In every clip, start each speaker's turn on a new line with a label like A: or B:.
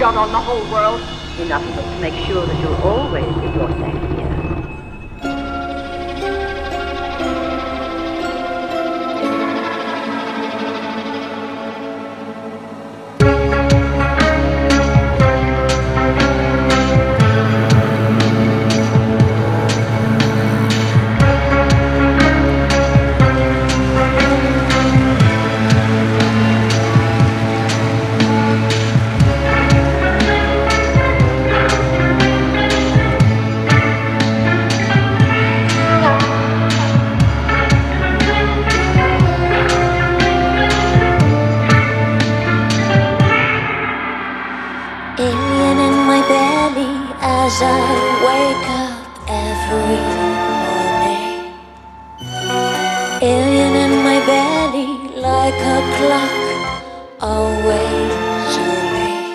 A: done on the whole world. Enough of it to make sure that you'll always give your thanks here.
B: Alien in my belly as I wake up every morning. Alien in my belly like a clock always running.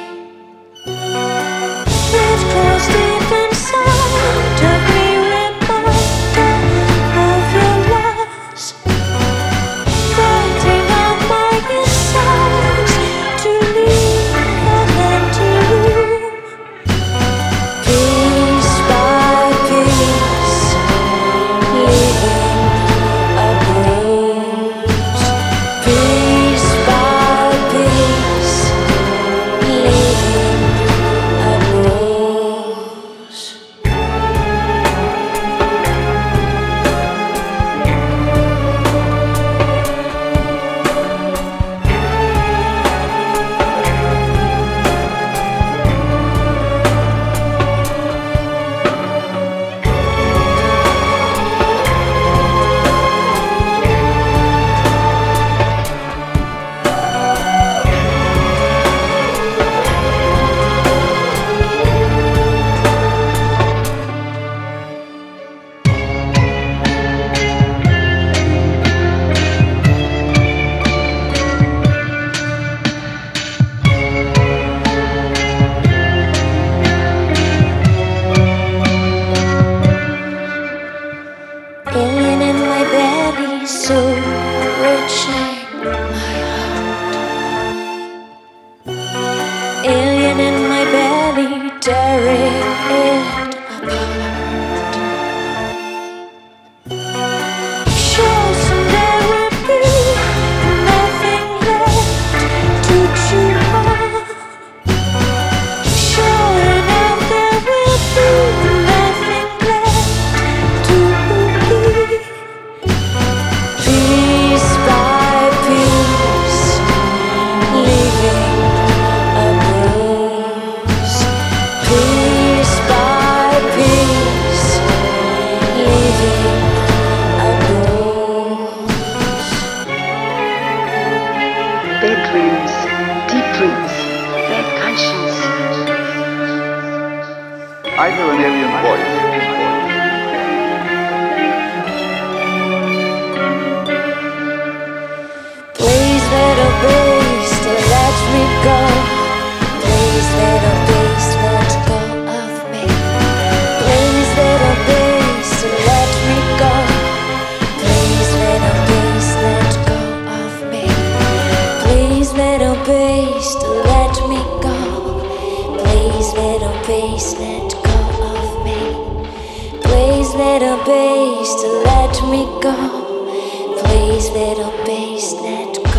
B: It grows deep inside of me, reminder of your loss, fighting on my insides to leave an empty room. Piece by piece, leaving a bruise. Piece by piece, leaving a bruise. Alien in my belly, so reaching my heart. Alien in my belly, tearing it apart. Shows and there will be nothing left to chew on. Sure enough, there will be nothing left to believe. Piece by piece, leaving a bruise. Piece by piece, leaving a bruise.
A: Bedrooms, deep rooms, their conscience.
C: I hear an alien voice.
B: Please little beast, let me go. Please little beast, let go of me. Please little beast, let me go. Please little beast, let go of me. Please little beast, let me go. Please little beast, let go of me. Please little beast, let me go. Please little beast, let go.